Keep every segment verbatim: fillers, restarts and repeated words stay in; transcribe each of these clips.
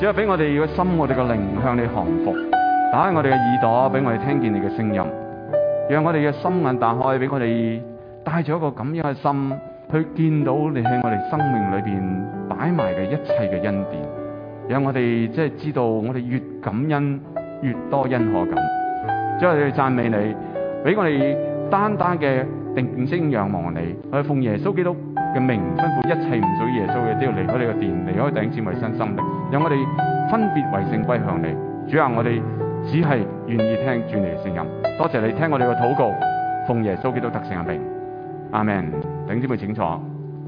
主啊，俾我哋個心，我哋個靈向你降服，打開我哋嘅耳朵，俾我哋聽見你嘅聲音，讓我哋嘅心眼打開，俾我哋帶咗一個咁樣嘅心，去見到你喺我哋生命裏邊擺埋嘅一切嘅恩典，讓我哋即係知道，我哋越感恩越多恩可感。主啊，我哋讚美你，俾我哋單單嘅定睛仰望你，我哋奉耶穌基督嘅名吩咐一切唔屬於耶穌嘅都要離開呢個殿，離開弟兄姊妹身心靈，讓我哋分別為聖歸向你。主啊，我哋只係願意聽主你嘅聲音。多謝你聽我哋嘅禱告，奉耶穌基督得勝嘅名，阿們。弟兄姊妹請坐。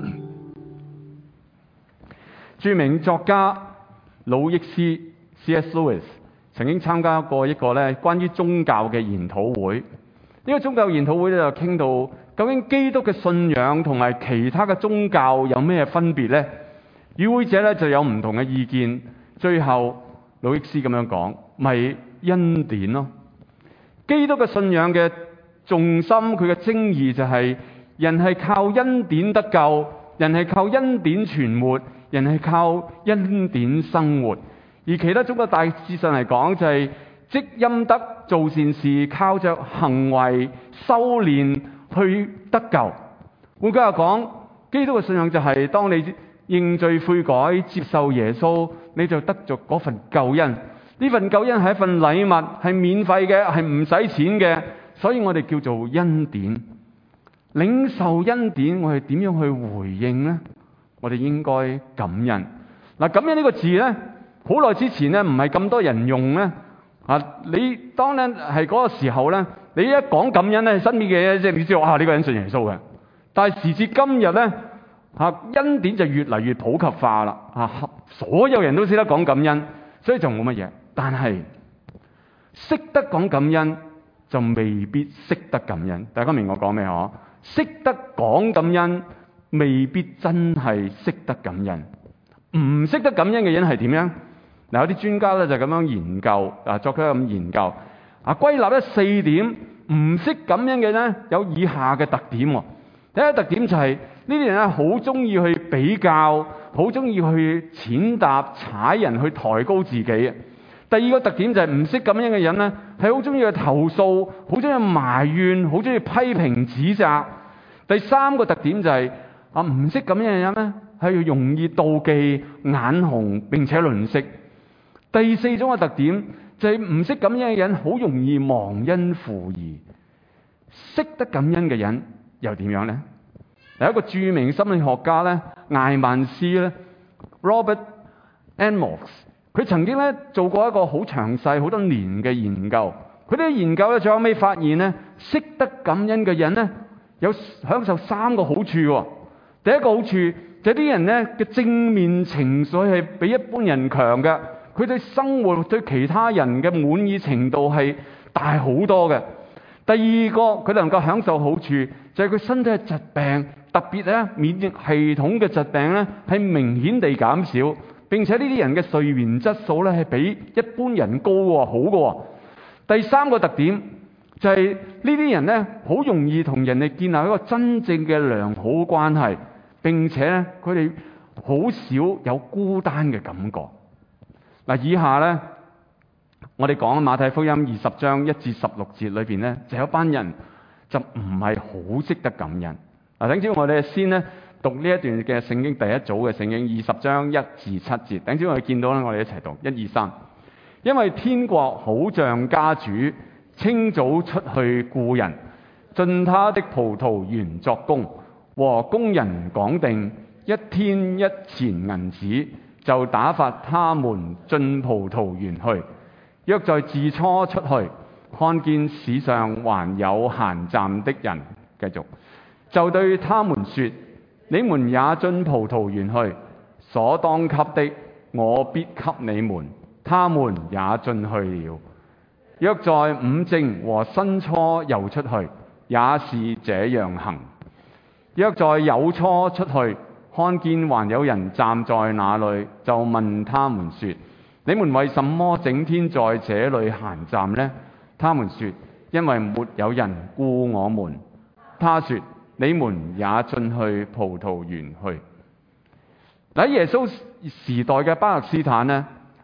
著名作家魯益斯 C S Lewis 曾經參加過一個咧關於宗教嘅研討會。呢個宗教研討會咧就傾到究竟基督嘅信仰同埋其他嘅宗教有咩分別呢？與會者咧就有唔同嘅意見。最後魯益斯咁樣講，咪恩典咯。基督嘅信仰嘅重心，佢嘅精義就係人係靠恩典得救，人係靠恩典存活，人係靠恩典生活。而其他宗教大致上嚟講，就係積陰德做善事，靠着行為修練去得救。換句話講，基督嘅信仰就係當你認罪悔改，接受耶穌，你就得着嗰份救恩。呢份救恩係一份禮物，係免費嘅，係唔使錢嘅，所以我哋叫做恩典。領受恩典，我哋點樣去回應呢？我哋應該感恩。嗱，感恩呢個字呢，好耐之前呢，唔係咁多人用呢。啊，你當然係嗰個時候呢，你一講感恩呢，身邊嘅嘢即係你知道啊，呢個人信耶穌嘅。但係時至今日呢，啊，恩典就越嚟越普及化啦。啊，所有人都識得講感恩，所以就冇乜嘢。但係識得講感恩就未必識得感恩。大家明我講咩嗬？識得講感恩未必真係識得感恩。唔識得感恩嘅人係點樣？嗱，有啲專家咧就咁樣研究，啊，作咗咁研究，啊，歸納咗四點唔識感恩嘅咧有以下嘅特點。第一個特點就係呢啲人咧好中意去比較，好中意去踐踏踩人，去抬高自己。第二個特點就係唔識感恩嘅人咧係好中意去投訴，好中意埋怨，好中意批評指責。第三個特點就係啊唔識感恩嘅人咧係容易妒忌、眼紅並且吝嗇。第四種嘅特點就係唔識感恩嘅人好容易忘恩負義。識得感恩嘅人又點樣呢？有一個著名心理學家咧艾曼斯咧 Robert Emmons， 佢曾經咧做過一個好詳細好多年嘅研究。佢啲研究咧最後尾發現咧，識得感恩嘅人咧有享受三個好處。第一個好處就係啲人咧嘅正面情緒係比一般人強嘅。佢對生活對其他人嘅滿意程度係大好多嘅。第二個佢能夠享受好處就係佢身體嘅疾病，特別咧免疫系統嘅疾病咧係明顯地減少，並且呢啲人嘅睡眠質素咧係比一般人高喎，好嘅。第三個特點就係呢啲人咧好容易同人哋建立一個真正嘅良好關係，並且咧佢哋好少有孤單嘅感覺。嗱，以下咧，我哋講馬太福音二十章一至十六節裏邊咧，就有一班人就唔係好識得感恩。嗱，等陣我哋先咧讀呢一段嘅聖經第一組嘅聖經二十章一至七節。等陣我哋見到咧，我哋一齊讀一二三。因為天國好像家主清早出去僱人，進他的葡萄園作工，和工人講定一天一錢銀子，就打發他們進葡萄園去。約在巳初出去，看見市上還有閒站的人，繼續就對他們說：你們也進葡萄園去，所當給的，我必給你們。他們也進去了。約在午正和申初又出去，也是這樣行。約在酉初出去，看見還有人站在那裏，就問他們說：你們為什麼整天在這裏閒站呢？他們說：因為沒有人僱我們。他說：你們也進去葡萄園去。喺耶穌時代嘅巴勒斯坦呢，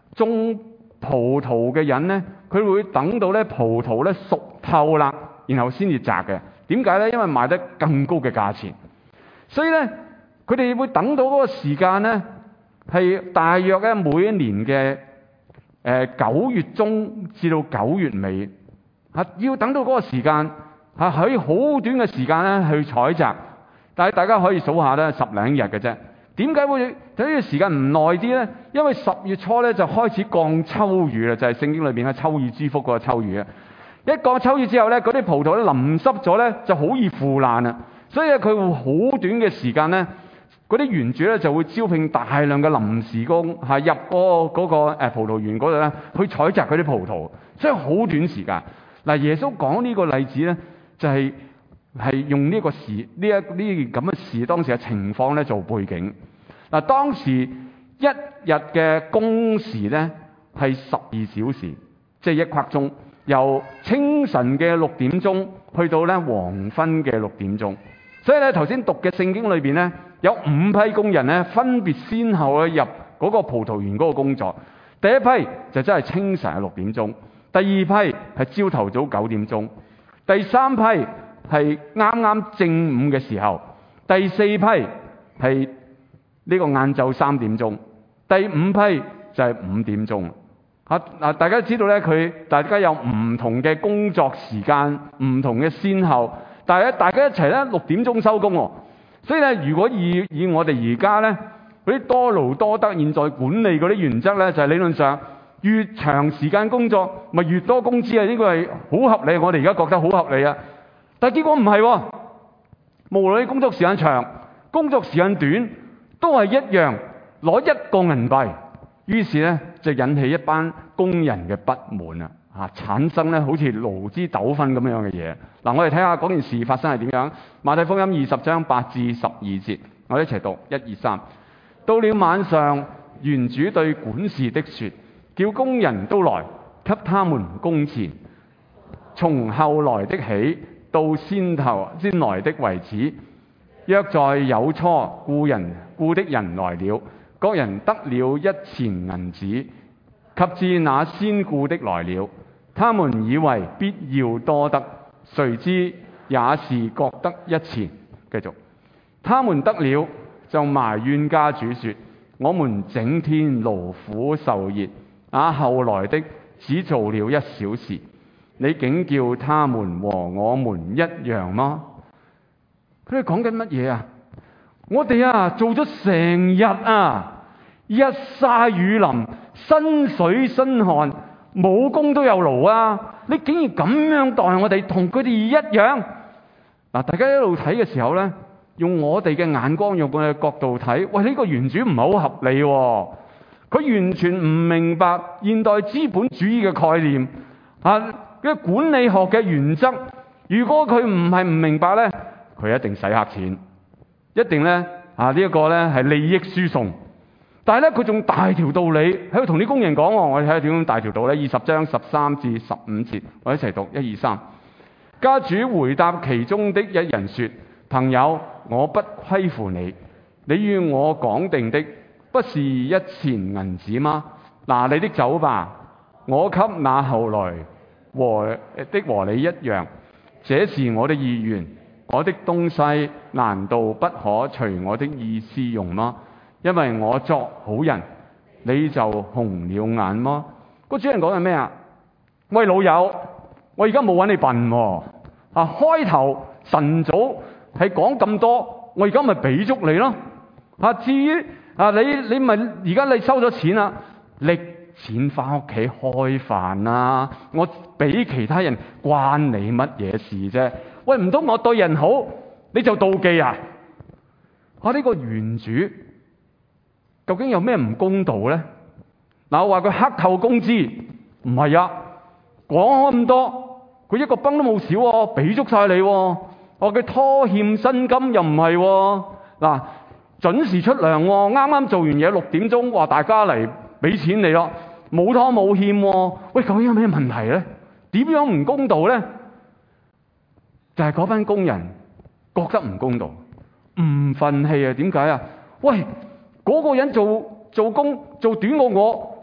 種葡萄嘅人咧，佢會等到咧葡萄咧熟透啦，然後先至摘嘅。點解咧？因為賣得更高嘅價錢，所以咧佢哋會等到嗰個時間咧，係大約咧每一年嘅誒九月中至到九月尾嚇，要等到嗰個時間嚇，喺好短嘅時間咧去採摘。但係大家可以數下咧，十零日嘅啫。點解會睇呢個時間唔耐啲咧？因為十月初咧就開始降秋雨啦，就係、是、聖經裏邊嘅秋雨之福嗰個秋雨啊。一降秋雨之後咧，嗰啲葡萄咧淋濕咗咧就好易腐爛啊。所以咧佢會好短嘅時間咧，嗰啲園主咧就會招聘大量嘅臨時工係入嗰、那個嗰、那個、葡萄園嗰度咧去採摘嗰啲葡萄，所以好短時間。嗱，耶穌講呢個例子咧就係、是。係用呢個時呢一呢件咁嘅事，當時嘅情況咧做背景。嗱，當時一日嘅工時咧係十二小時，即係一刻鐘，由清晨嘅六點鐘去到咧黃昏嘅六點鐘。所以咧頭先讀嘅聖經裏邊咧有五批工人咧分別先後咧入嗰個葡萄園嗰個工作。第一批就真係清晨嘅六點鐘，第二批係朝頭早九點鐘，第三批係啱啱正午嘅時候，第四批係呢個晏晝三點鐘，第五批就係五點鐘。嚇嗱，大家知道咧，佢大家有唔同嘅工作時間，唔同嘅先後，但係咧大家一齊咧六點鐘收工喎。所以咧，如果以以我哋而家咧嗰啲多勞多得現在管理嗰啲原則咧，就係理論上越長時間工作咪越多工資啊！呢個係好合理，我哋而家覺得好合理啊。但係結果唔係喎，無論你工作時間長、工作時間短，都係一樣攞一個銀幣。於是咧就引起一班工人嘅不滿啊！嚇，產生咧好似勞資糾紛咁樣嘅嘢。嗱，我哋睇下嗰件事發生係點樣。馬太福音二十章八至十二節，我哋一齊讀一二三。到了晚上，園主對管事的說：叫工人都來，給他們工錢，從後來的起，到先頭先來的為止。約在有初雇人雇的人來了，各人得了一錢銀子。及至那先雇的來了，他們以為必要多得，誰知也是各得一錢。繼續，他們得了就埋怨家主說：我們整天勞苦受熱，那後來的只做了一小時，你竟叫他們和我們一樣嗎？佢哋講緊乜嘢啊？我哋啊做咗成日啊，日曬雨淋，身水身汗，冇功都有勞啊！你竟然咁樣待我哋，同佢哋一樣。嗱，大家一路睇嘅時候咧，用我哋嘅眼光，用我哋嘅角度睇，喂，呢個園主唔係好合理喎。佢完全唔明白現代資本主義嘅概念啊，嘅管理學嘅原則。如果佢唔係唔明白咧，佢一定洗黑錢，一定咧啊呢一個咧係利益輸送。但係咧佢仲大條道理喺度同啲工人講喎，我哋睇下點樣大條道理。二十章十三至十五節，我一齊讀一二三。家主回答其中的一人說：朋友，我不虧負你，你與我講定的不是一錢銀子嗎？拿你的走吧，我給那後來和的和你一樣，這是我的意願。我的東西難道不可隨我的意思用嗎？因為我作好人，你就紅了眼麼？個主人講係咩啊？喂，老友，我而家冇揾你笨喎。啊，開頭晨早係講咁多，我而家咪俾足你咯。啊，至於啊，你你咪而家你收咗錢啦，拎錢翻屋企開飯啦。我俾其他人關你乜嘢事啫？喂，唔通我對人好你就妒忌啊？啊，呢個園主究竟有咩唔公道咧？嗱，我話佢克扣工資，唔係啊，講咁多，佢一個崩都冇少喎，俾足晒你喎。我佢拖欠薪金又唔係喎，嗱，準時出糧喎，啱啱做完嘢六點鐘，話大家嚟俾錢你咯，冇拖冇欠喎。喂，究竟有咩問題咧？點樣唔公道咧？就係嗰班工人覺得唔公道，唔憤氣啊？點解啊？喂，嗰個人做做工做短過我，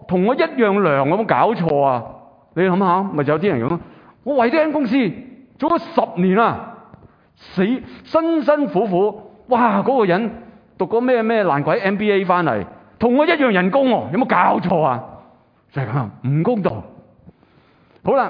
同我一樣糧，有冇搞錯啊？你諗下，咪就有啲人咁咯。我為呢間公司做咗十年啦，死辛辛苦苦，哇！嗰、那個人讀過咩咩爛鬼 M B A 翻嚟，同我一樣人工喎，有冇搞錯啊？就係咁啊，唔公道。好啦，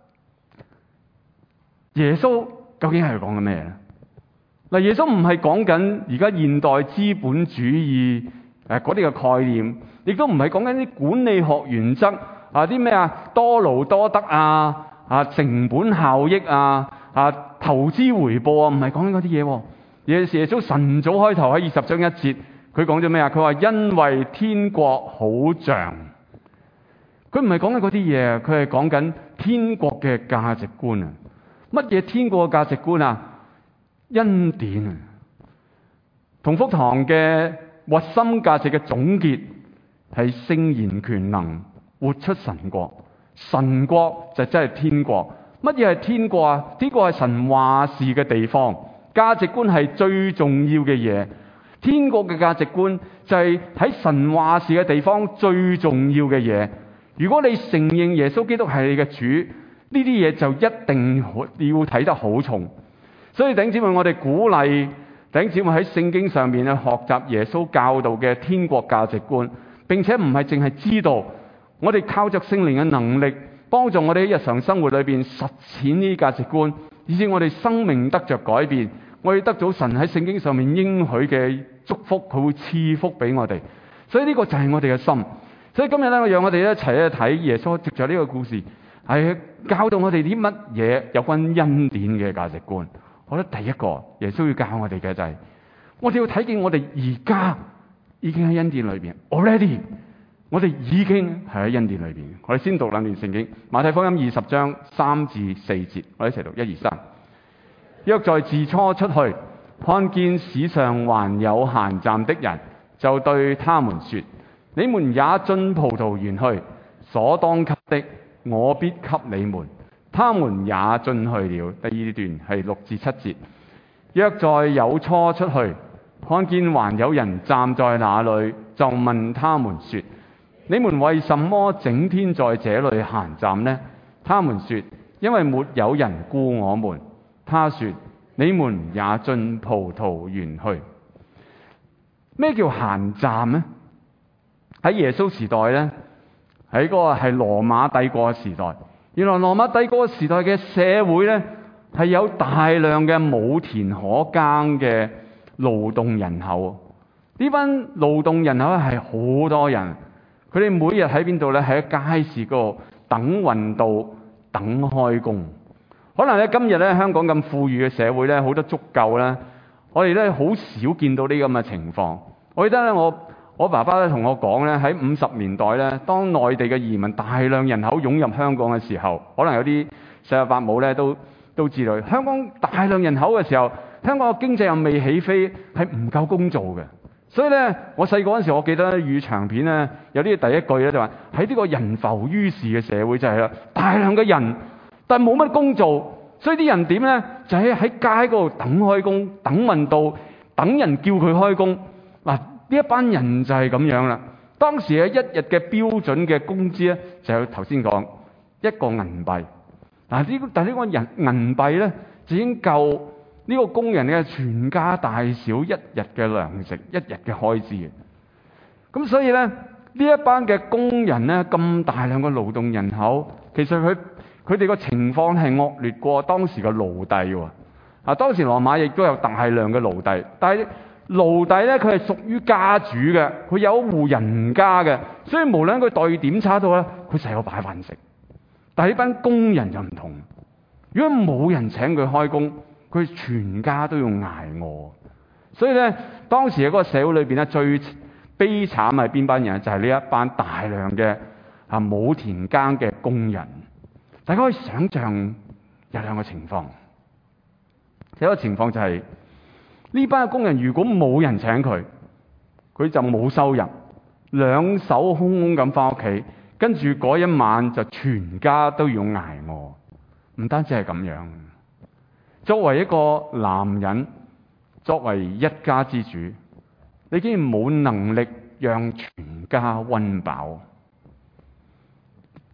耶穌究竟係講緊咩咧？嗱，耶穌唔係講緊而家現代資本主義誒嗰啲嘅概念，亦都唔係講緊啲管理學原則啊，啲咩啊多勞多得啊啊成本效益啊啊投資回報啊，唔係講緊嗰啲嘢。耶耶穌晨早開頭喺二十章一節，佢講咗咩啊？佢話因為天國好像，佢唔係講緊嗰啲嘢，佢係講緊天國嘅價值觀啊！乜嘢天國嘅價值觀啊？恩典啊！同福堂嘅核心價值嘅總結係聖言權能，活出神國。神國就真係天國。乜嘢係天國啊？天國係神話事嘅地方，價值觀係最重要嘅嘢。天國嘅價值觀就係喺神話事嘅地方最重要嘅嘢。如果你承認耶穌基督係你嘅主，呢啲嘢就一定要睇得好重。所以弟兄姊妹，我哋鼓勵弟兄姊妹喺聖經上面去學習耶穌教導嘅天國價值觀，並且唔係淨係知道，我哋靠着聖靈嘅能力幫助我哋喺日常生活裏邊實踐呢啲價值觀，以致我哋生命得着改變，我哋得到神喺聖經上面應許嘅祝福，佢會賜福俾我哋。所以呢個就係我哋嘅心。所以今日咧，我讓我哋一齊去睇耶穌藉着呢個故事，係教導我哋啲乜嘢有關恩典嘅價值觀。我覺得第一個耶穌要教我哋嘅就係，我哋要睇見我哋而家已經喺恩典裏邊 already， 我哋已經係喺恩典裏邊。我哋先讀兩段聖經，馬太福音二十章三至四節，我哋一齊讀一二三。約在巳初出去，看見市上還有閒站的人，就對他們說：你們也進葡萄園去，所當給的，我必給你們。他們也進去了。第二段係六至七節。約在酉初出去，看見還有人站在那裏，就問他們說：你們為什麼整天在這裏閒站呢？他們說：因為沒有人雇我們。他說：你們也進葡萄園去。咩叫閒站呢？喺耶穌時代呢，喺嗰個係羅馬帝國嘅時代。原來羅馬帝國時代嘅社會呢，係有大量嘅冇田可耕嘅勞動人口。呢班勞動人口係好多人，佢哋每日喺邊度呢？喺街市嗰度等運到，等開工。可能咧今日咧香港咁富裕嘅社會咧，好多足夠啦，我哋咧好少見到呢咁嘅情況。我記得咧我我爸爸咧同我講咧，喺五十年代咧，當內地嘅移民大量人口湧入香港嘅時候，可能有啲細伯伯母咧都都知道，香港大量人口嘅時候，香港嘅經濟又未起飛，係唔夠工做嘅。所以咧，我細個嗰陣時，我記得粵語長片咧有啲第一句咧就話喺呢個人浮於事嘅社會就係啦，大量嘅人，但係冇乜工做，所以啲人點咧就喺喺街嗰度等開工，等運到，等人叫佢開工嗱。呢一班人就係咁樣啦。當時嘅一日嘅標準嘅工資咧，就有頭先講一個銀幣。嗱呢，但係呢個人銀幣咧，就已經夠呢個工人嘅全家大小一日嘅糧食、一日嘅開支嘅。咁所以咧，呢一班嘅工人咧，咁大量嘅勞動人口，其實佢佢哋個情況係惡劣過當時嘅奴隸喎。啊，當時羅馬亦都有大量嘅奴隸，但係奴隸咧，佢係屬於家主嘅，佢有一戶人家嘅，所以無論佢待遇點差到咧，佢成日有擺飯食。但係呢班工人就唔同，如果冇人請佢開工，佢全家都要挨餓。所以咧，當時嘅嗰個社會裏邊咧，最悲慘係邊班人？就係呢一班大量嘅啊冇田耕嘅工人。大家可以想象有兩個情況，第一個情況就係、是。呢班工人如果冇人請佢，佢就冇收入，兩手空空咁翻屋企，跟住嗰一晚就全家都要挨餓。唔單止係咁樣，作為一個男人，作為一家之主，你竟然冇能力讓全家溫飽。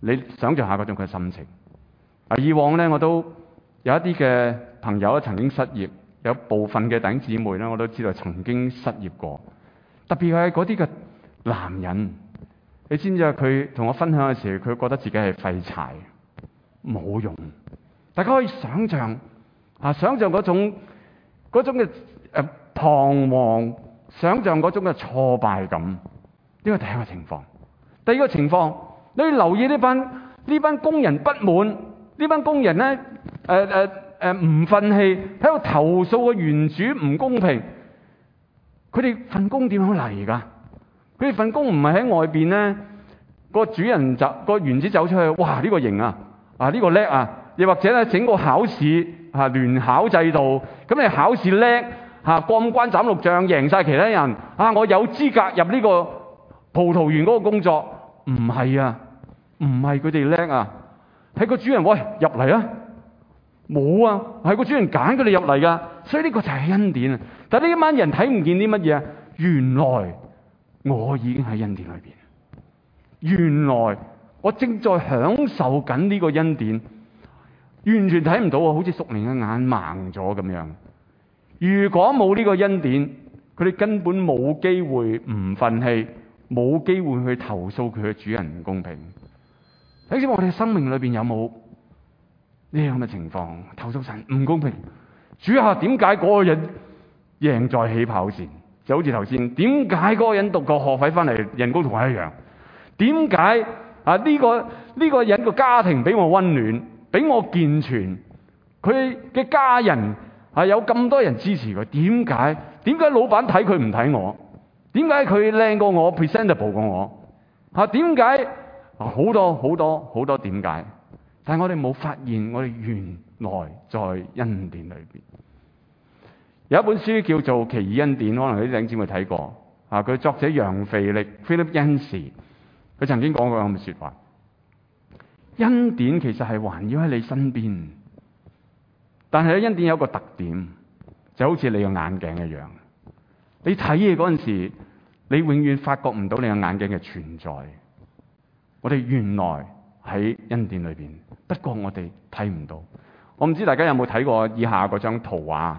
你想象下嗰種嘅心情。啊，以往咧我都有一啲嘅朋友曾經失業，有部分嘅弟兄姊妹咧我都知道曾經失業過。特別係嗰啲嘅男人，你知唔知啊？佢同我分享嘅時候，佢覺得自己係廢柴，冇用。大家可以想象啊，想象嗰種嗰種嘅誒彷徨，想象嗰種嘅挫敗感。呢個第一個情況。第二個情況，你要留意呢班呢班工人不滿，呢班工人咧誒誒誒唔忿氣，喺度投訴個原主唔公平。佢哋份工點樣嚟㗎？佢哋份工唔係喺外邊咧，個主人就個原子走出去，哇！呢個型啊，啊呢個叻啊！又或者咧整個考試啊聯考制度，咁你考試叻嚇過五關斬六將，贏晒其他人啊！我有資格入呢個葡萄園嗰個工作，唔係啊，唔係佢哋叻啊，係個主人喂入嚟啊！冇啊，係個主人揀佢哋入嚟㗎，所以呢個就係恩典啊！但係呢一班人睇唔見啲乜嘢啊？原來我已經喺恩典裏邊，原來我正在享受緊呢個恩典，完全睇唔到啊！好似屬靈嘅眼盲咗咁樣。如果冇呢個恩典，佢哋根本冇機會唔憤氣，冇機會去投訴佢嘅主人唔公平。睇下我哋生命裏邊有冇呢樣嘅情況？投訴神唔公平，主啊，點解嗰個人贏在起跑線？就好似頭先，點解嗰個人讀個學費翻嚟人工同我一樣？點解啊？呢個呢個人個家庭比我溫暖，比我健全，佢嘅家人啊有咁多人支持佢，點解？點解老闆睇佢唔睇我？點解佢靚過我 presentable 過我？啊，點解？好多好多好多點解？但係我哋冇發現，我哋原來在恩典裏邊。有一本書叫做《奇異恩典》，可能有啲弟兄姊妹睇過。啊，佢作者楊腓力 Philip Yancey， 佢曾經講過咁嘅說話：恩典其實係環繞喺你身邊，但係咧恩典有一個特點，就好似你個眼鏡一樣。你睇嘢嗰陣時，你永遠發覺唔到你個眼鏡嘅存在。我哋原來喺恩典裏邊，不過我哋睇唔到。我唔知大家有冇睇過以下嗰張圖畫？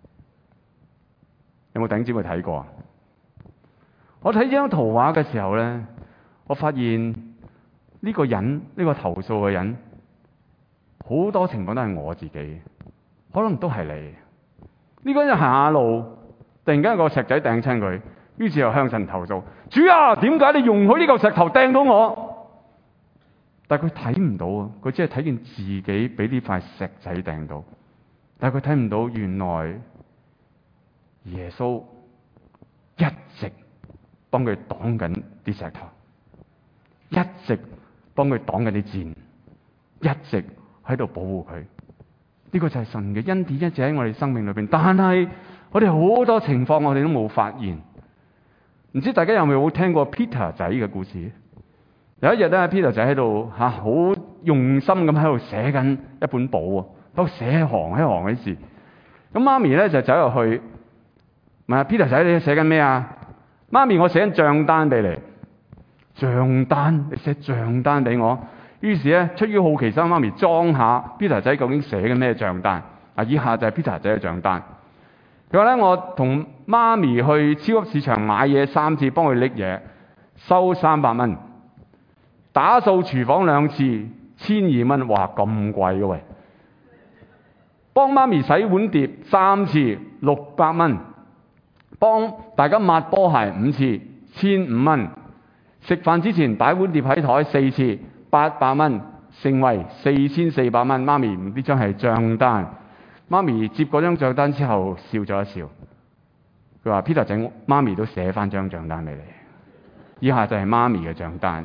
有冇弟兄姊妹睇過？我睇呢張圖畫嘅時候咧，我發現呢個人，呢、呢個投訴嘅人，好多情況都係我自己，可能都係你。呢、呢個人行下路，突然間有個石仔掟親佢，於是又向神投訴：主啊，點解你容許呢嚿石頭掟到我？但係佢睇唔到啊，佢只係睇見自己俾呢塊石仔掟到，但係佢睇唔到原來耶穌一直幫佢擋緊啲石頭，一直幫佢擋緊啲箭，一直喺度保護佢。呢、這個就係神嘅恩典，一直喺我哋生命裏邊。但係我哋好多情況我哋都冇發現。唔知大家有冇聽過 Peter 仔嘅故事？有一日咧 ，Peter 仔喺度吓好用心咁喺度寫緊一本簿啊，喺度寫一行一行嘅事。咁媽咪咧就走入去問阿 Peter 仔：你寫緊咩啊？媽咪，我寫緊賬單俾你。賬單？你寫賬單俾我？於是咧，出於好奇心，媽咪裝下 Peter 仔究竟寫緊咩賬單。啊，以下就係 Peter 仔嘅賬單。佢話咧：我同媽咪去超級市場買嘢三次，幫佢拎嘢，收三百蚊。打掃廚房兩次，千二蚊。哇，咁貴嘅喂！幫媽咪洗碗碟三次，六百蚊。幫大家抹波鞋五次，千五蚊。食飯之前擺碗碟喺台四次，八百蚊，成為四千四百蚊。媽咪，呢張係賬單。媽咪接嗰張賬單之後笑咗一笑，佢話 Peter 仔，媽咪都寫翻張賬單俾你。以下就係媽咪嘅賬單。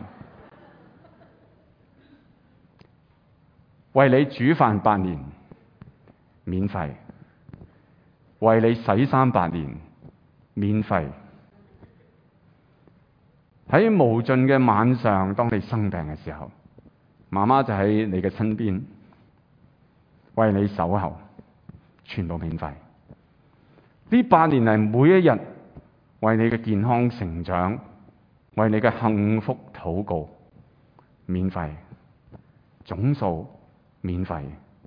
為你煮飯八年，免費；為你洗衫八年，免費。喺無盡嘅晚上，當你生病嘅時候，媽媽就喺你嘅身邊，為你守候，全部免費。呢八年嚟，每一日為你嘅健康成長，為你嘅幸福禱告，免費。 總數免費。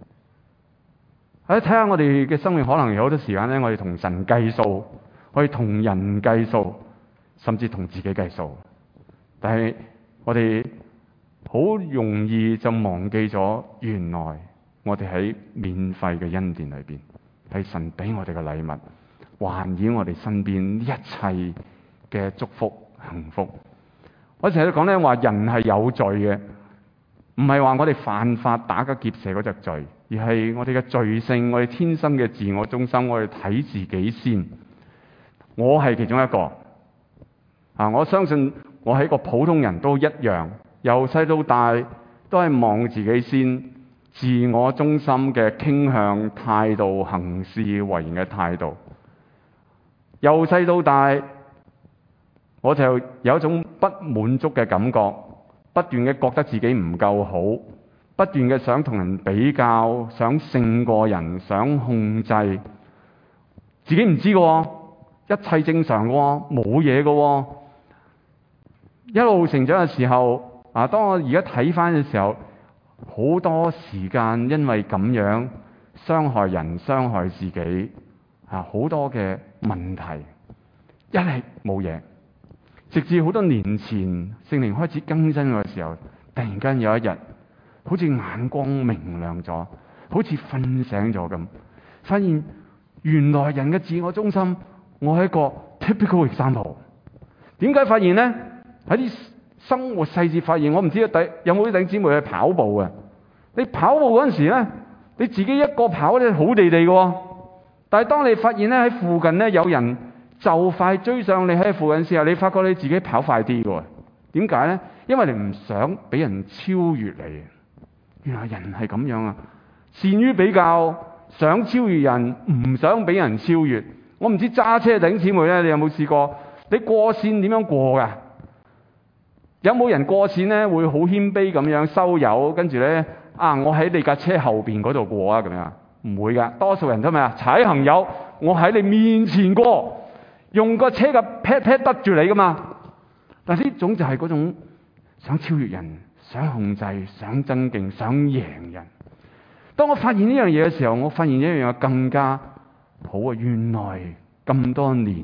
睇下我哋嘅生命，可能有好多時間咧，我哋同神計數，我哋同人計數，甚至同自己計數。但係我哋好容易就忘記咗，原來我哋喺免費嘅恩典裏邊，係神俾我哋嘅禮物，環繞我哋身邊一切嘅祝福幸福。我成日都講咧，話人係有罪嘅，唔係話我哋犯法打家劫舍嗰隻罪，而係我哋嘅罪性，我哋天生嘅自我中心，我哋睇自己先。我係其中一個啊！我相信我係一個普通人都一樣，由細到大都係望自己先，自我中心嘅傾向態度，行事為人嘅態度。由細到大，我就有一種不滿足嘅感覺，不斷嘅覺得自己唔夠好，不斷嘅想同人比較，想勝過人，想控制自己，唔知嘅，一切正常嘅，冇嘢嘅。一路成長嘅時候，啊，當我而家睇翻嘅時候，好多時間因為咁樣傷害人、傷害自己，啊，好多嘅問題，一係冇嘢。直至好多年前聖靈開始更新嘅時候，突然間有一日，好似眼光明亮咗，好似瞓醒咗咁，發現原來人嘅自我中心，我係一個 typical example。點解發現呢？喺啲生活細節發現，我唔知道有冇啲弟兄姊妹去跑步啊？你跑步嗰陣時咧，你自己一個跑咧好地地嘅，但係當你發現咧喺附近咧有人就快追上你喺附近時候，你發覺你自己跑快啲嘅。點解咧？因為你唔想俾人超越你。原來人係咁樣啊，善於比較，想超越人，唔想俾人超越。我唔知揸車弟兄姊妹咧，你有冇試過？你過線點樣過㗎？有冇人過線咧會好謙卑咁樣收油，跟住咧啊，我喺你架車後邊嗰度過啊咁樣？唔會㗎，多數人都咩啊？踩行油，我喺你面前過。用個車嘅 pat pat 得住你噶嘛？但係呢種就係嗰種想超越人、想控制、想增勁、想贏人。當我發現呢樣嘢嘅時候，我發現一樣嘢更加好啊！原來咁多年，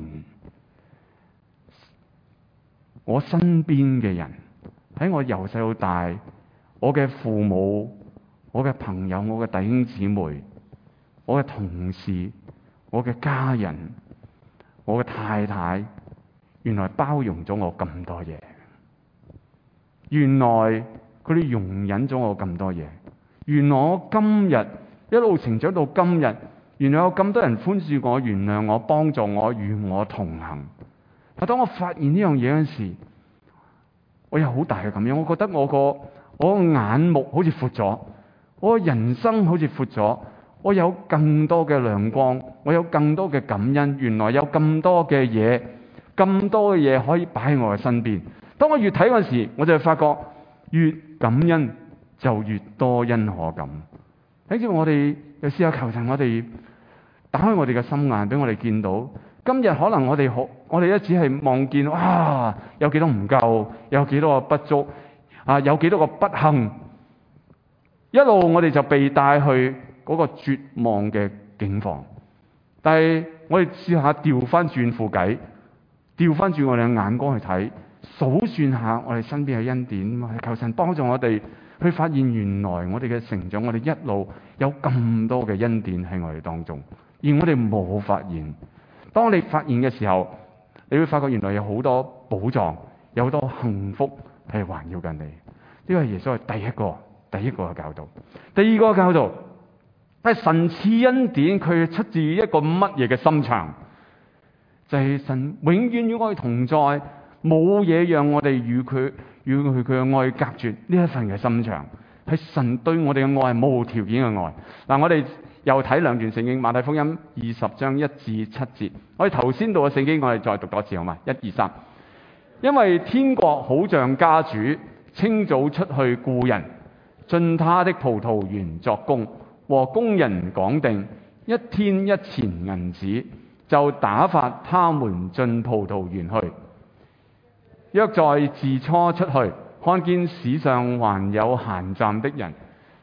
我身邊嘅人喺我由細到大，我嘅父母、我嘅朋友、我嘅弟兄姊妹、我嘅同事、我嘅家人。我嘅太太原來包容咗我咁多嘢，原來佢哋容忍咗我咁多嘢，原來我今日一路成長到今日，原來有咁多人寬恕我、原諒我、幫助我、與我同行。但當我發現呢樣嘢嗰時，我有好大嘅感恩。我覺得我個我個眼目好似闊咗，我人生好似闊咗。我有更多嘅亮光，我有更多嘅感恩。原來有咁多嘅嘢，咁多嘅嘢可以擺喺我嘅身邊。當我越睇嗰時，我就發覺越感恩就越多恩可感。睇住我哋又試下求神，我哋打開我哋嘅心眼，俾我哋見到今日可能我哋好，我哋一只係望見啊，有幾多唔夠，有幾多個不足啊，有幾多個不幸，一路我哋就被帶去嗰個絕望嘅境況。但係我哋試下調翻轉副計，調翻轉我哋嘅眼光去睇，數算下我哋身邊嘅恩典，求神幫助我哋去發現原來我哋嘅成長，我哋一路有咁多嘅恩典喺我哋當中，而我哋冇發現。當你發現嘅時候，你會發覺原來有好多寶藏，有好多幸福係環繞緊你。呢個係耶穌係第一個第一個嘅教導。第二個教導係神賜恩典，佢出自一個乜嘢嘅心腸？就係、是、神永遠與我哋同在，冇嘢讓我哋與佢與佢佢嘅愛隔絕。呢一份嘅心腸係神對我哋嘅愛，係無條件嘅愛。嗱，我哋又睇兩段聖經，馬太福音二十章一至七節。我哋頭先讀嘅聖經，我哋再讀多次好嘛？一二三。因為天國好像家主清早出去僱人，進他的葡萄園作工，和工人講定一天一錢銀子，就打發他們進葡萄園去。約在巳初出去，看見市上還有閒站的人，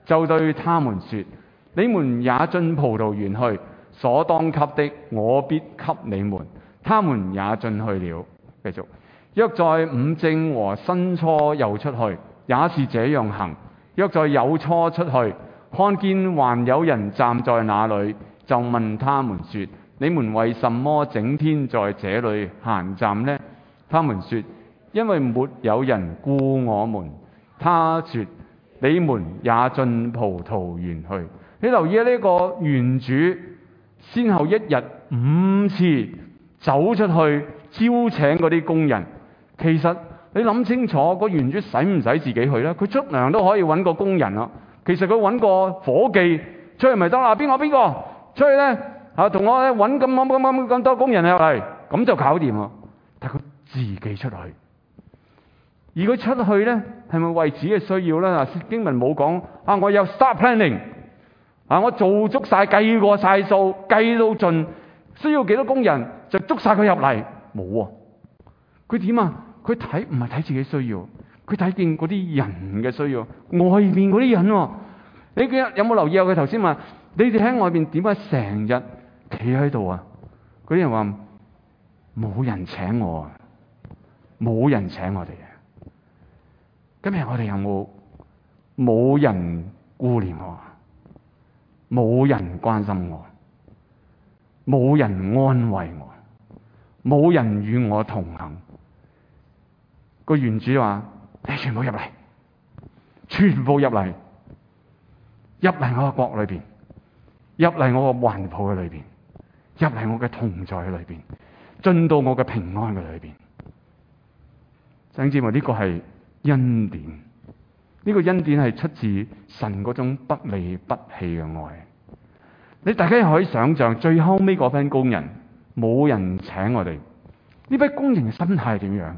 就對他們說：你們也進葡萄園去，所當給的，我必給你們。他們也進去了。繼續，約在午正和申初又出去，也是這樣行。約在酉初出去，看見還有人站在那裏，就問他們說：你們為什麼整天在這裏閒站呢？他們說：因為沒有人雇我們。他說：你們也進葡萄園去。你留意呢、這個園主先後一日五次走出去招請嗰啲工人。其實你諗清楚，個園主使唔使自己去呢？佢出糧都可以揾個工人啊。其實佢揾個伙計出去咪得啦？邊個邊個出去呢？啊，同我咧揾咁咁咁咁多工人入嚟，咁就搞掂啊！但佢自己出去，而佢出去呢，係咪為自己嘅需要呢？嗱，經文冇講啊，我有 start planning 啊，我做足晒，計過晒數，計到盡，需要幾多工人就捉晒佢入嚟，冇啊！佢點啊？佢睇唔係睇自己需要，佢睇見嗰啲人嘅需要，外面嗰啲人喎、啊。你有冇留意啊？佢頭先話：你哋喺外面點解成日企喺度啊？嗰啲人話冇人請我啊，冇人請我哋啊。今日我哋有冇冇人顧念我？冇人關心我，冇人安慰我，冇人與我同行。個園主話：你全部入嚟，全部入嚟，入嚟我嘅國裏邊，入嚟我嘅環抱嘅裏邊，入嚟我嘅同在嘅裏邊，進到我嘅平安嘅裏邊。弟兄姊妹，呢個係恩典，呢個恩典係出自神嗰種不離不棄嘅愛。你大家可以想象，最後尾嗰班工人冇人請我哋，呢班工人嘅心態點樣？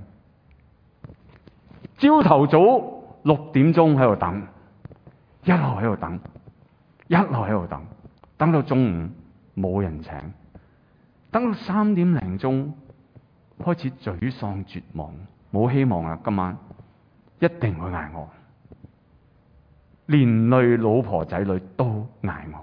朝頭早六點鐘喺度等，一路喺度等，一路喺度等，等到中午冇人請，等到三點零鐘開始沮喪絕望，冇希望啦！今晚一定會捱餓，連累老婆仔女都捱餓，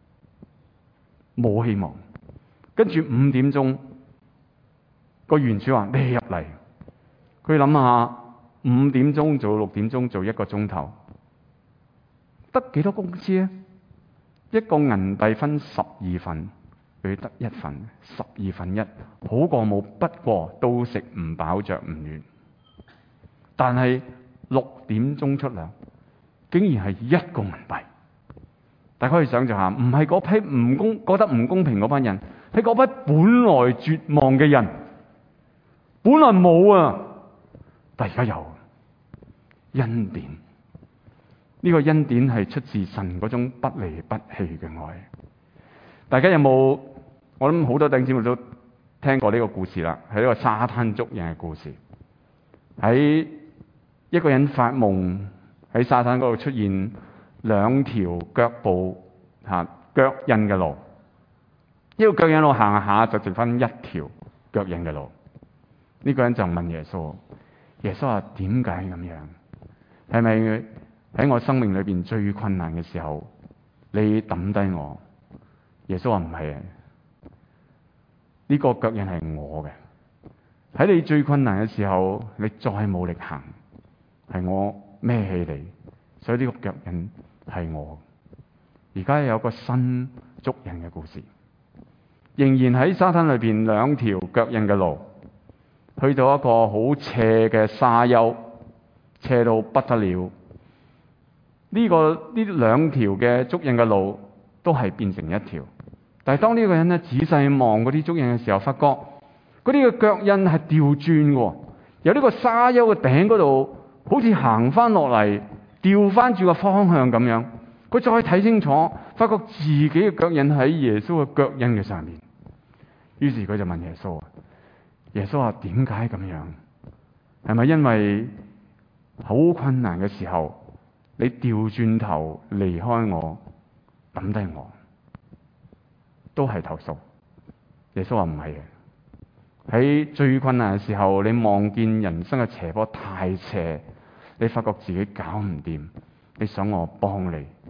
冇希望。跟住五點鐘，個園主話：你入嚟。佢諗下。五點鐘做六點鐘做一個鐘頭，得幾多工資啊？一個銀幣分十二份，佢得一份，十二分一，好過冇。不過都食唔飽着唔暖。但係六點鐘出糧，竟然係一個銀幣。大家可以想象下，唔係嗰批唔公覺得唔公平嗰班人，係嗰批本來絕望嘅人，本來冇啊，但而家有。恩典，呢個恩典係出自神嗰種不離不棄嘅愛。大家有冇？我諗好多弟兄姊妹都聽過呢個故事啦，係一個沙灘捉人嘅故事。喺一個人發夢喺沙灘嗰度出現兩條腳步吓腳印嘅路，呢個腳印路行下就剩翻一條腳印嘅路。呢個人就問耶穌：耶穌話點解咁樣？係咪喺我生命裏邊最困難嘅時候，你抌低我？耶穌話唔係啊，呢個腳印係我嘅。喺你最困難嘅時候，你再冇力行，係我孭起你，所以呢個腳印係我。而家有個新捉人嘅故事，仍然喺沙灘裏邊兩條腳印嘅路，去到一個好斜嘅沙丘。斜到不得了，呢、這個呢兩條嘅足印嘅路都係變成一條。但係當呢個人咧仔細望嗰啲足印嘅時候，發覺嗰啲嘅腳印係調轉嘅，由呢個沙丘嘅頂嗰度，好似行翻落嚟，調翻轉個方向咁樣。佢再睇清楚，發覺自己嘅腳印喺耶穌嘅腳印嘅上面。於是佢就問耶穌：耶穌話點解咁樣？係咪因為好困難嘅時候，你調轉頭離開我，抌低我，都係投訴？耶穌話唔係嘅。喺最困難嘅時候，你望見人生嘅斜坡太斜，你發覺自己搞唔掂，你想我幫你，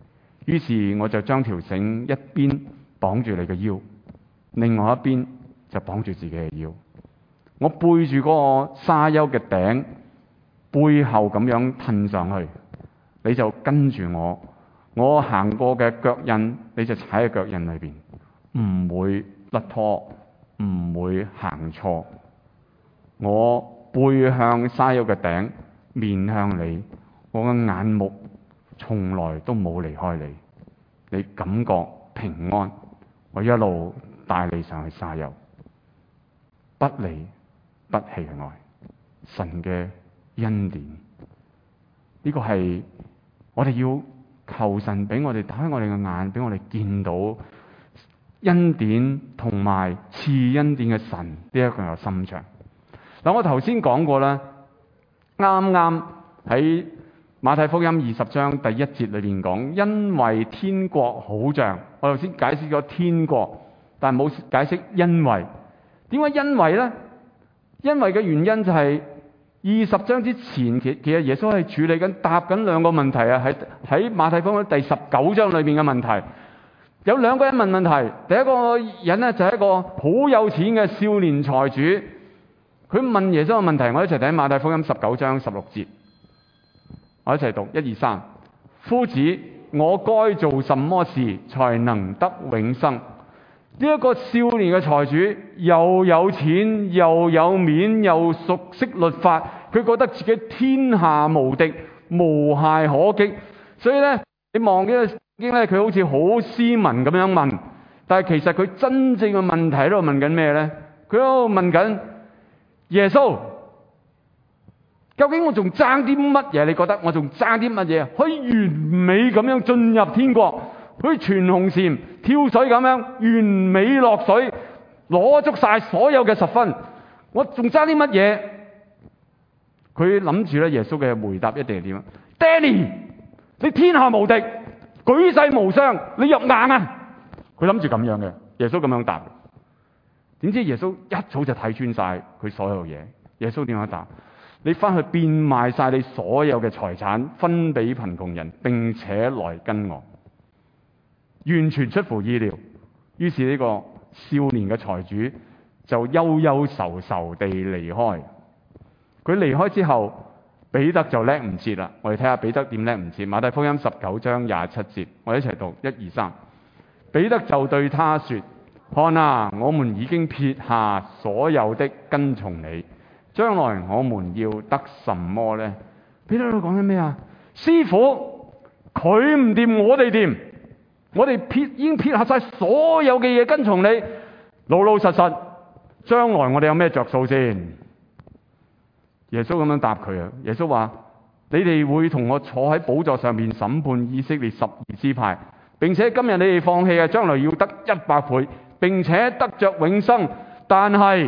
於是我就將條繩一邊綁住你嘅腰，另外一邊就綁住自己嘅腰。我背住嗰個沙丘嘅頂，背後咁樣褪上去，你就跟住我。我行過嘅腳印，你就踩喺腳印裏邊，唔會甩拖，唔會行錯。我背向沙丘嘅頂，面向你，我嘅眼目從來都冇離開你。你感覺平安，我一路帶你上去沙丘，不離不棄嘅愛，神嘅恩典。呢個係我哋要求神俾我哋打開我哋嘅眼，俾我哋見到恩典同埋賜恩典嘅神呢一個心腸。嗱，我頭先講過啦，啱啱喺馬太福音二十章第一節裏邊講，因為天國好像，我頭先解釋咗天國，但係冇解釋因為。點解因為呢？因為嘅原因就係二十章之前，其其實耶穌係處理緊答緊兩個問題啊，喺喺馬太福音第十九章裏邊嘅問題，有兩個人問問題。第一個人呢，就係一個好有錢嘅少年財主，佢問耶穌嘅問題，我一齊睇馬太福音十九章十六節，我一齊讀一二三。夫子，我該做什麼事才能得永生？呢一個少年嘅財主又有錢又有面又熟悉律法，佢覺得自己天下無敵無懈可擊，所以咧你望呢個聖經咧，佢好似好斯文咁樣問，但係其實佢真正嘅問題喺度問緊咩咧？佢喺度問緊耶穌，究竟我仲爭啲乜嘢？你覺得我仲爭啲乜嘢可以完美咁樣進入天國？好似全紅嬋跳水咁樣完美落水，攞足晒所有嘅十分，我仲爭啲乜嘢？佢諗住咧，耶穌嘅回答一定係點啊？爹哋，你天下無敵，舉世無雙，你入硬啊！佢諗住咁樣嘅，耶穌咁樣答。點知耶穌一早就睇穿晒佢所有嘢。耶穌點樣答？你翻去變賣晒你所有嘅財產，分俾貧窮人，並且來跟我。完全出乎意料，於是呢個少年嘅財主就憂憂愁愁地離開。佢離開之後，彼得就叻唔切啦。我哋睇下彼得點叻唔切。馬太福音十九章廿七節，我哋一齊讀一二三。彼得就對他說：看啊，我們已經撇下所有的跟從你，將來我們要得什麼呢？彼得喺度講緊咩啊？師傅，佢唔掂，我哋掂。我哋撇已經撇下晒所有嘅嘢跟從你，老老實實，將來我哋有咩着數先？耶穌咁樣答佢啊！耶穌話：你哋會同我坐喺寶座上面審判以色列十二支派，並且今日你哋放棄啊，將來要得一百倍，並且得着永生。但係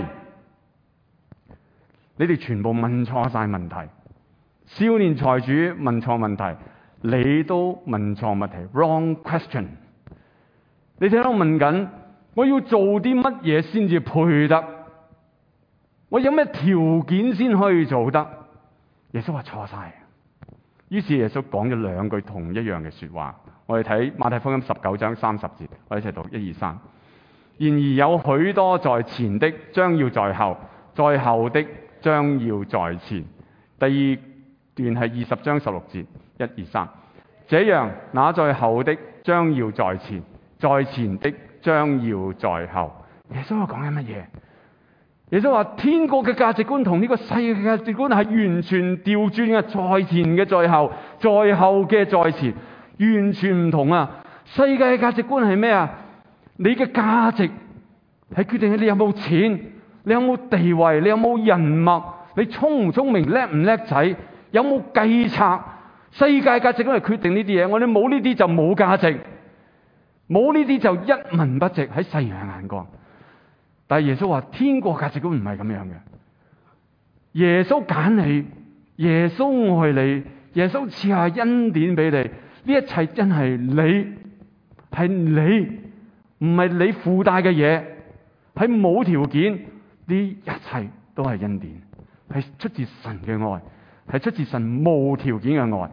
你哋全部問錯晒問題，少年財主問錯問題。你都問錯問題 ，wrong question。你哋喺度問緊，我要做啲乜嘢先至配得？我有咩條件先可以做得？耶穌話錯晒。於是耶穌講咗兩句同一樣嘅說話。我哋睇馬太福音十九章三十節，我哋一齊讀一二三。然而有許多在前的，將要在後；在後的，將要在前。第二段係二十章十六節。一二三，這樣那在後的將要在前，在前的將要在後。耶穌話講緊乜嘢？耶穌話天國嘅價值觀同呢個世界嘅價值觀係完全調轉嘅，在前嘅在後，在後嘅在前，完全唔同啊！世界嘅價值觀係咩啊？你嘅價值係決定你有冇錢，你有冇地位，你有冇人脈，你聰唔聰明，叻唔叻仔，有冇計策。世界價值觀係決定呢啲嘢，我哋冇呢啲就冇價值，冇呢啲就一文不值喺世人嘅眼光。但係耶穌話天國價值觀唔係咁樣嘅，耶穌揀你，耶穌愛你，耶穌賜下恩典俾你，呢一切真係你，係你，唔係你附帶嘅嘢，係冇條件，呢一切都係恩典，係出自神嘅愛。係出自神無條件嘅愛，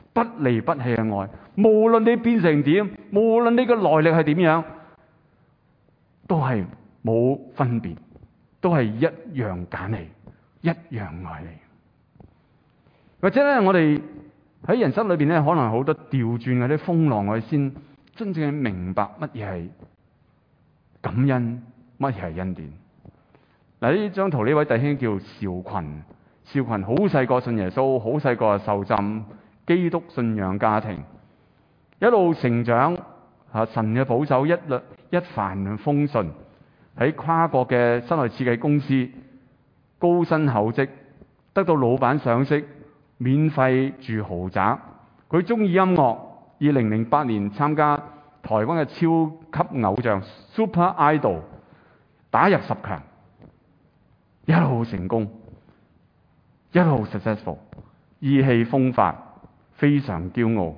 不離不棄嘅愛，無論你變成點，無論你嘅來歷係點樣，都係冇分別，都係一樣揀你，一樣愛你。或者咧，我哋喺人生裏邊咧，可能好多調轉嗰啲風浪，我哋先真正明白乜嘢係感恩，乜嘢係恩典。嗱，呢張圖呢位弟兄叫邵群，邵群好細個信耶穌，好細個就受浸，基督信仰家庭，一路成長，啊神嘅保守，一律一帆風順，喺跨國嘅室內設計公司高薪厚職，得到老闆賞識，免費住豪宅。佢中意音樂，二零零八年參加台灣嘅超級偶像 Super Idol， 打入十強，一路成功，一路 successful， 意氣風發，非常驕傲，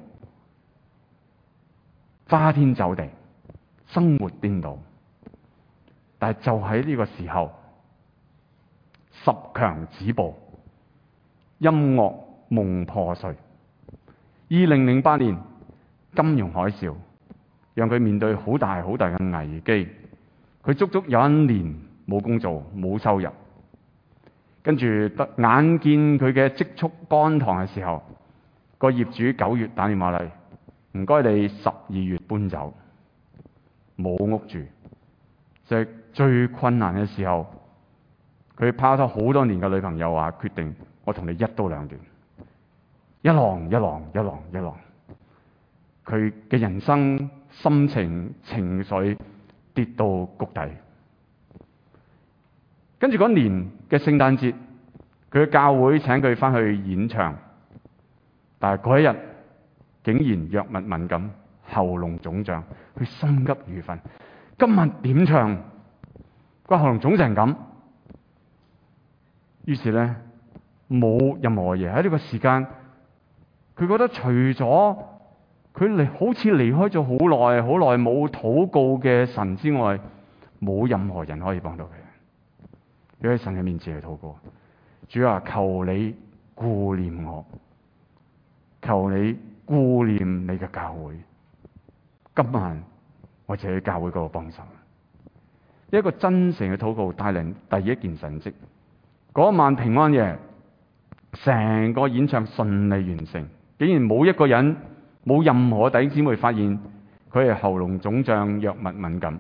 花天酒地，生活顛倒。但係就喺呢個時候，十強止步，音樂夢破碎。二零零八年金融海嘯讓佢面對好大好大嘅危機，佢足足有一年冇工做，冇收入。跟住眼見佢嘅積蓄乾塘嘅時候，個業主九月打電話嚟，唔該你十二月搬走，冇屋住。就係最困難嘅時候，佢拋咗好多年嘅女朋友話決定，我同你一刀兩斷，一浪一浪一浪一浪。佢嘅人生心情情緒跌到谷底。跟住嗰年嘅聖誕節，佢嘅教會請佢翻去演唱，但係嗰一日竟然藥物敏感，喉嚨腫脹，佢心急如焚。今日點唱？個喉嚨腫成咁，於是咧冇任何嘢喺呢個時間，佢覺得除咗佢離好似離開咗好耐好耐冇禱告嘅神之外，冇任何人可以幫到佢。佢喺神嘅面前去禱告，主啊，求你顧念我，求你顧念你嘅教會。今晚我就喺教會嗰度幫手。一個真誠嘅禱告帶嚟第一件神蹟。嗰晚平安夜，成個演唱順利完成，竟然冇一個人，冇任何弟兄姊妹發現佢係喉嚨腫脹、藥物敏感。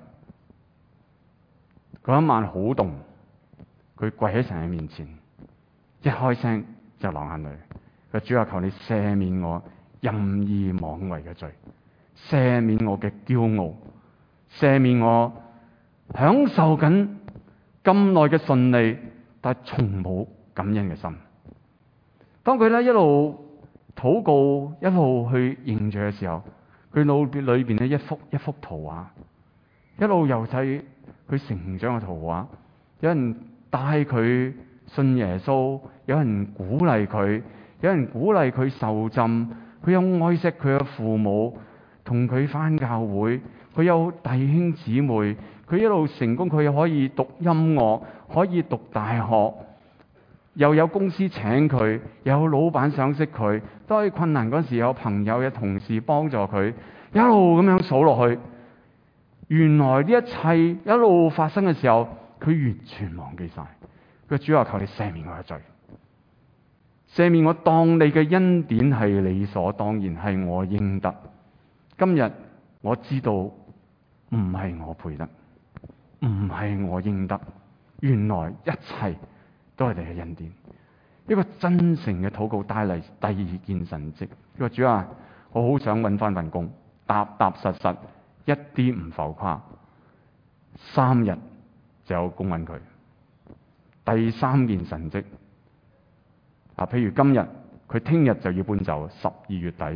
嗰一晚好凍，佢跪喺神嘅面前，一開聲就流眼淚。佢主啊，求你赦免我任意妄為嘅罪，赦免我嘅驕傲，赦免我享受緊咁耐嘅順利，但係從冇感恩嘅心。當佢咧一路禱告，一路去認罪嘅時候，佢腦裏邊咧一幅一幅圖畫，一路由細佢成長嘅圖畫。有人帶佢信耶穌，有人鼓勵佢，有人鼓勵佢受浸，佢有愛惜佢嘅父母，同佢返教會，佢有弟兄姊妹。佢一路成功，佢可以讀音樂，可以讀大學，又有公司請佢，又有老闆賞識佢。當佢困難嗰時，有朋友、有同事幫助佢，一路咁樣數落去。原來呢一切一路發生嘅時候，佢完全忘記晒。佢主要求你赦免我嘅罪，赦免我當你嘅恩典係理所當然，係我應得。今日我知道唔係我配得，唔係我應得，原來一切都係你嘅恩典。一個真誠嘅禱告帶嚟第二件神蹟。佢話主啊，我好想揾翻份工，踏踏實實，一啲唔浮誇，三日就有工揾佢。第三件神蹟啊，譬如今日佢聽日就要搬走，十二月底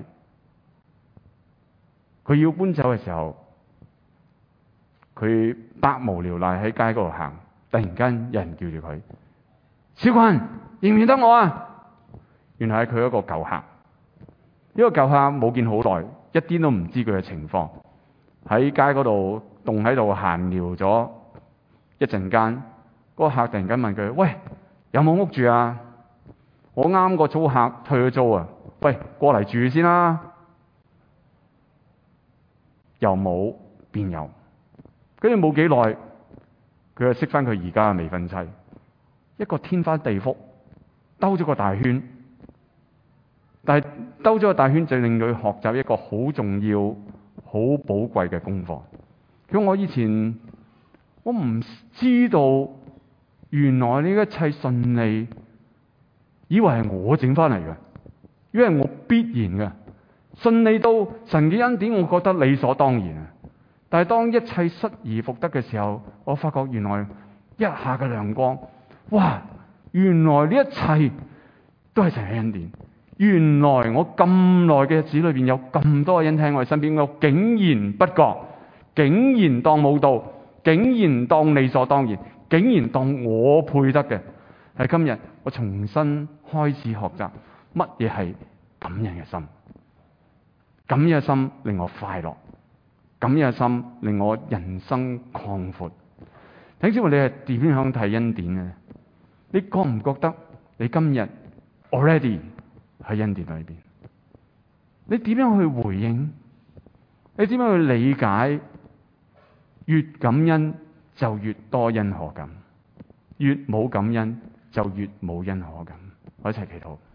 佢要搬走嘅時候，佢百無聊賴喺街嗰度行，突然間有人叫住佢：小群，認唔認得我啊？原來係佢一個舊客。呢個舊客冇見好耐，一啲都唔知佢嘅情況，喺街嗰度棟喺度閒聊咗一陣間。嗰個客突然間問佢：喂，有冇屋住啊？我啱個租客退咗租啊， 喂，過嚟住先啦。由冇變有，跟住冇幾耐，佢就識翻佢而家嘅未婚妻，一個天翻地覆，兜咗個大圈。但係兜咗個大圈就令佢學習一個好重要、好寶貴嘅功課。佢話我以前我唔知道，原來呢一切順利，以為係我整翻嚟嘅，以為我必然嘅。順利到神嘅恩典，我覺得理所當然啊！但係當一切失而復得嘅時候，我發覺原來一下嘅亮光，哇！原來呢一切都係神嘅恩典。原來我咁耐嘅日子裏邊有咁多嘅恩喺我身邊，我竟然不覺，竟然當冇到，竟然當理所當然，竟然當我配得嘅。喺今日，我重新開始學習乜嘢係感恩嘅心。感恩嘅心令我快樂，感恩嘅心令我人生擴闊。弟兄姊妹，你係點樣睇恩典嘅？你覺唔覺得你今日 already 喺恩典裏邊？你點樣去回應？你點樣去理解？越感恩就越多恩可感，越冇感恩就越冇恩可感。我一齊祈禱。